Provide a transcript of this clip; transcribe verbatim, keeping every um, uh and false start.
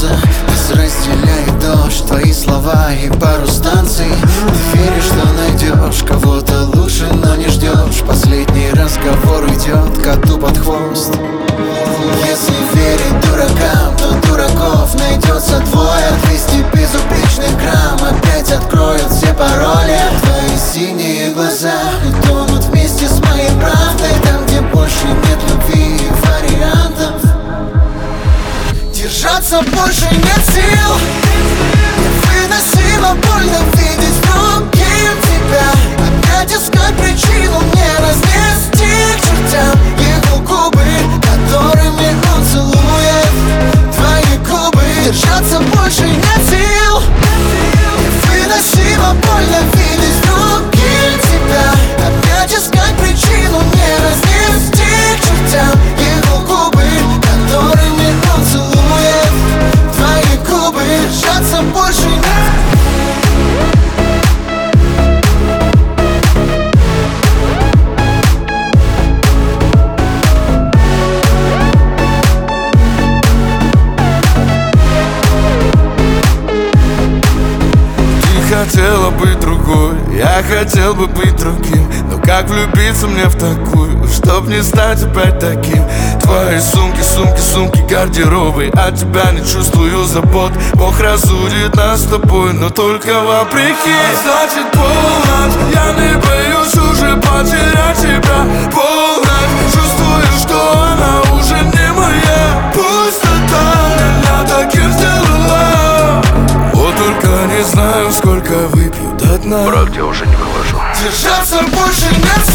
солнца нас разделяет дождь, твои слова и пару станций. Ты веришь, что найдешь кого-то лучше, но не ждешь. Последний разговор идет коту под хвост. Если верить дуракам, то дураков найдется двое. Двести безупречных грамм опять откроют все пароли. Твои синие глаза тонут вместе с моей правдой. Там, где больше нет любви и вариантов, держаться больше нет сил. Невыносимо больно видеть другим тебя. Опять искать причину мне разнести к чертям его губы, которыми он целует твои губы. Держаться больше нет сил. Невыносимо больно видеть другим тебя. Опять искать причину мне разнести к чертям его губы, которыми он целует твои губы. Держаться больше нет. Хотела быть другой, я хотел бы быть другим. Но как влюбиться мне в такую, чтоб не стать опять таким? Твои сумки, сумки, сумки, гардеробы. От тебя не чувствую забот. Бог разудит нас с тобой, но только вопреки. А значит полночь, я не боюсь уже потерять тебя. Полночь, чувствую, что она уже не моя. Пустота меня таким сделала. Вот только не знаю, сколько выпью до дна. Брат, я уже не вывожу. Держаться больше нет